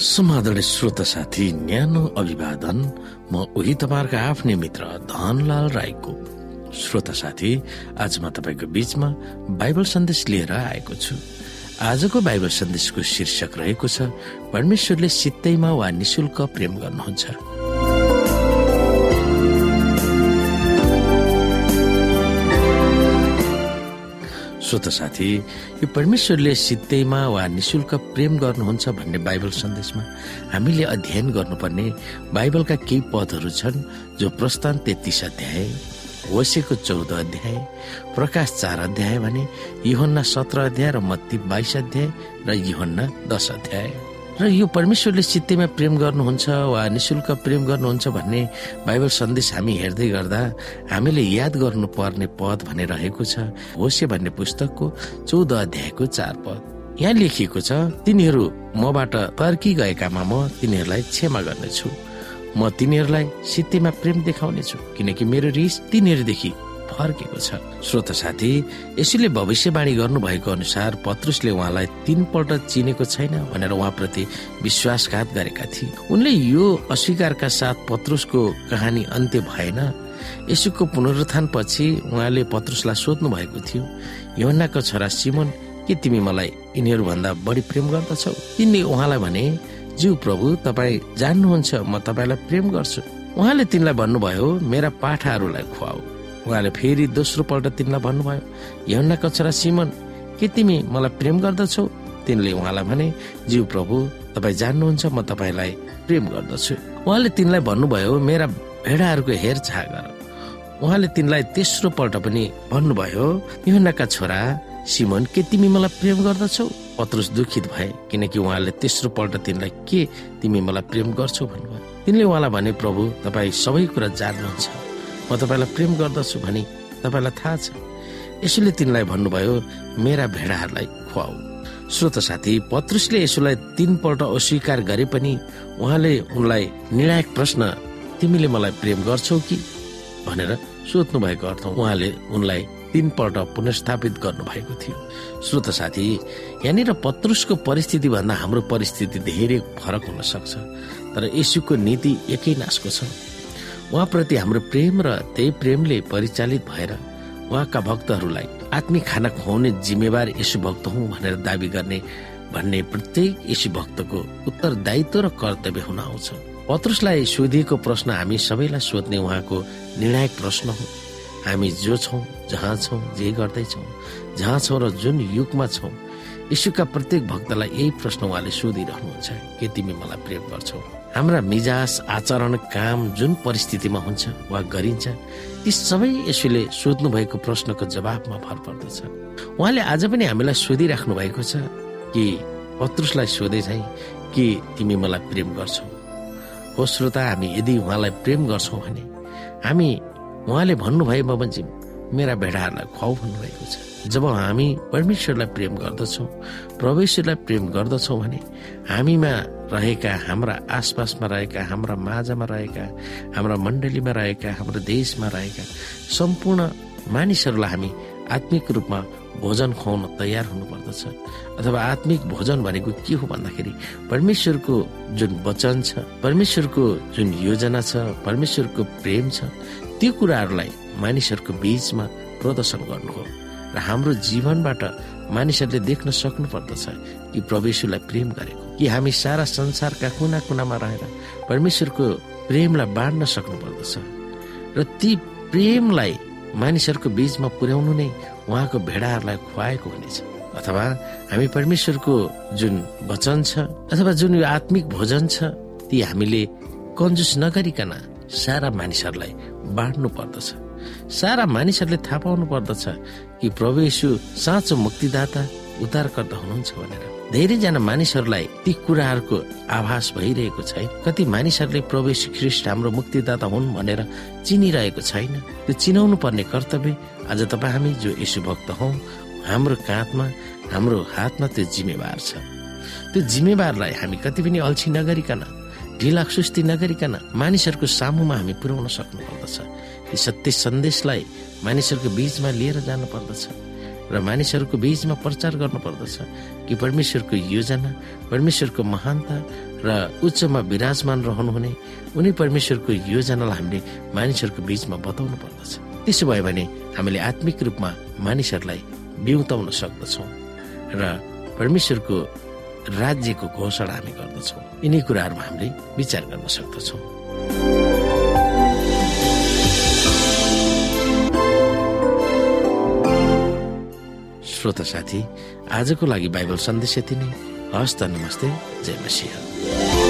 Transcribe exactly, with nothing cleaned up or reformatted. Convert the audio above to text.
समादरणीय श्रोता साथी, न्यानो अभिवादन। म उही तपाईहरुका आफ्नै मित्र धनलाल राईको। श्रोता साथी, आज म तपाईको बीचमा बाइबल सन्देश लिएर आएको छु। आजको बाइबल सन्देशको शीर्षक रहेको छ, परमेश्वरले सित्तैमा वा निशुल्क प्रेम गर्नुहुन्छ। श्रोता साथी, यो परमेश्वरले सित्तैमा वा निशुल्क प्रेम गर्नुहुन्छ भन्ने बाइबल सन्देशमा हामीले अध्ययन गर्नुपर्ने बाइबलका केही पदहरू छन्, जो प्रस्थान तेत्तीस अध्याय, होसेको चौध अध्याय, प्रकाश चार अध्याय भने यूहन्ना सत्र अध्याय र मत्ती बाइस अध्याय र यूहन्ना दस अध्याय। र यो परमेश्वरले सित्तैमा प्रेम गर्नुहुन्छ वा निशुल्क प्रेम गर्नुहुन्छ भन्ने बाइबल सन्देश हामी हेर्दै गर्दा हामीले याद गर्नुपर्ने पद भने रहेको छ होसे भन्ने पुस्तकको चौध अध्यायको चार पद। यहाँ लेखिएको छ, तिनीहरू मबाट तर्की गएकामा म तिनीहरूलाई क्षमा गर्नेछु, म तिनीहरूलाई सित्तैमा प्रेम देखाउनेछु, किनकि मेरो रिस तिनीहरूदेखि फर्केको छ। श्रोता साथी, यसैले भविष्यवाणी गर्नुभएको अनुसार पत्रुसले उहाँलाई तीनपल्ट चिनेको छैन भनेर उहाँप्रति विश्वासघात गरेका थिए। उनले यो अस्वीकारका साथ पत्रुसको कहानी अन्त्य भएन। येशूको पुनरुत्थान पछि उहाँले पत्रुसलाई सोध्नु भएको थियो, यूहन्नाको छोरा सिमोन, के तिमी मलाई यिनीहरू भन्दा बढी प्रेम गर्दछौ? तिनले उहाँलाई भने, ज्यू प्रभु, तपाईँ जान्नुहुन्छ म तपाईँलाई प्रेम गर्छु। उहाँले तिनलाई भन्नुभयो, मेरा पाठाहरूलाई खुवाऊ। उहाँले फेरि दोस्रो पल्ट तिनलाई भन्नुभयो, यूहन्नाको छोरा सिमोन, के तिमी मलाई प्रेम गर्दछौ? तिनले उहाँलाई भने, ज्यू प्रभु, तपाईँ जान्नुहुन्छ म तपाईँलाई प्रेम गर्दछु। उहाँले तिनलाई भन्नुभयो, मेरा भेडाहरूको हेरचाह गर। उहाँले तिनलाई तेस्रो पल्ट पनि भन्नुभयो, यूहन्नाका छोरा सिमोन, के तिमी मलाई प्रेम गर्दछौ? पत्रुस दुखित भए, किनकि उहाँले तेस्रो पल्ट तिनलाई के तिमी मलाई प्रेम गर्छौ भन्नुभयो। तिनले उहाँलाई भने, प्रभु, तपाईँ सबै कुरा जान्नुहुन्छ, म तपाईँलाई प्रेम गर्दछु भनी तपाईँलाई थाहा छ। यसोले तिनलाई भन्नुभयो, मेरा भेडाहरूलाई खुवाऊ। श्रोता साथी, पत्रुसले यसोलाई तीनपल्ट अस्वीकार गरे पनि उहाँले उनलाई निर्णायक प्रश्न, तिमीले मलाई प्रेम गर्छौ कि भनेर सोध्नु भएको अर्थ उहाँले उनलाई तीनपल्ट पुनर्स्थापित गर्नु भएको थियो। श्रोता साथी, यहाँनिर पत्रुसको परिस्थिति भन्दा हाम्रो परिस्थिति धेरै फरक हुन सक्छ, तर येशूको नीति एकै नासको छ। उहाँप्रति हाम्रो प्रेम र त्यही प्रेमले परिचालित भएर उहाँका भक्तहरूलाई आत्मिक खाना खुवाउने जिम्मेवार येशू भक्त हुँ भनेर दावी गर्ने भन्ने प्रत्येक येशू भक्तको उत्तरदायित्व र कर्तव्य हुन आउँछ। पत्रुसलाई सोधिएको प्रश्न हामी सबैलाई सोध्ने उहाँको निर्णायक प्रश्न हो। हामी जो छौँ, जहाँ छौँ, जे गर्दैछौँ, जहाँ छौँ र जुन युगमा छौँ, येशूका प्रत्येक भक्तलाई यही प्रश्न उहाँले सोधिरहनुहुन्छ, के तिमी मलाई प्रेम गर्छौ? हाम्रा मिजाज, आचरण, काम जुन परिस्थितिमा हुन्छ वा गरिन्छ, ती सबै येशूले सोध्नु भएको प्रश्नको जवाबमा भर पर्दछ। उहाँले आज पनि हामीलाई सोधिराख्नु भएको छ कि पत्रुसलाई सोधे चाहिँ कि तिमी मलाई प्रेम गर्छौ? हो श्रोता, हामी यदि उहाँलाई प्रेम गर्छौँ भने हामी उहाँले भन्नुभएमा पनि मेरा भेडाहरूलाई खुवाऊ भन्नुभएको छ। जब हामी परमेश्वरलाई प्रेम गर्दछौँ, परमेश्वरलाई प्रेम गर्दछौँ भने हामीमा रहेका, हाम्रा आसपासमा रहेका, हाम्रा माझमा रहेका, हाम्रा मण्डलीमा रहेका, हाम्रो देशमा रहेका सम्पूर्ण मानिसहरूलाई हामी आत्मिक रूपमा भोजन खुवाउन तयार हुनुपर्दछ। अथवा आत्मिक भोजन भनेको के हो भन्दाखेरि परमेश्वरको जुन वचन छ, परमेश्वरको जुन योजना छ, परमेश्वरको प्रेम छ, त्यो कुराहरूलाई मानिसहरूको बीचमा प्रदर्शन गर्नु हो। र हाम्रो जीवनबाट मानिसहरूले देख्न सक्नु पर्दछ कि परमेश्वरलाई प्रेम गरेको, कि हामी सारा संसारका कुना कुनामा रहेर परमेश्वरको प्रेमलाई बाँड्न सक्नु पर्दछ। र ती प्रेमलाई मानिसहरूको बीचमा पुर्याउनु नै उहाँको भेडाहरूलाई खुवाएको हुनेछ। अथवा हामी परमेश्वरको जुन वचन छ अथवा जुन यो आत्मिक भोजन छ, ती हामीले कन्जुस नगरिकन सारा मानिसहरूलाई बाँड्नु पर्दछ। सारा मानिसहरूले थाहा पाउनु पर्दछ कि प्रभु येशू साँचो मुक्तिदाता, उद्धारकर्ता हुनुहुन्छ भनेर। धेरैजना मानिसहरूलाई ती कुराहरूको आभास भइरहेको छैन। कति मानिसहरूले प्रभु येशू ख्रीष्ट हाम्रो मुक्तिदाता हुन् भनेर चिनिरहेको छैन। त्यो चिनाउनु पर्ने कर्तव्य आज तपाईँ हामी जो येशू भक्त हौँ, हाम्रो काँधमा, हाम्रो हातमा त्यो जिम्मेवार छ। त्यो जिम्मेवारलाई हामी कति पनि अल्छी नगरिकन, ढिला सुस्ती नगरिकन मानिसहरूको सामुमा हामी पुर्याउन सक्नु पर्दछ। सत्य सन्देशलाई मानिसहरूको बीचमा लिएर जानु पर्दछ। र मानिसहरूको बीचमा प्रचार गर्नुपर्दछ कि परमेश्वरको योजना, परमेश्वरको महानता र उच्चमा विराजमान रहनुहुने उनी परमेश्वरको योजनालाई हामीले मानिसहरूको बीचमा बताउनु पर्दछ। त्यसो भयो भने हामीले आत्मिक रूपमा मानिसहरूलाई बिउताउन सक्दछौँ र परमेश्वरको राज्यको घोषणा हामी गर्दछौँ। यिनै कुराहरूमा हामीले विचार गर्न सक्दछौँ। श्रोता साथी, आजको लागि बाइबल सन्देश यति नै। हस्त, नमस्ते, जय मसीह।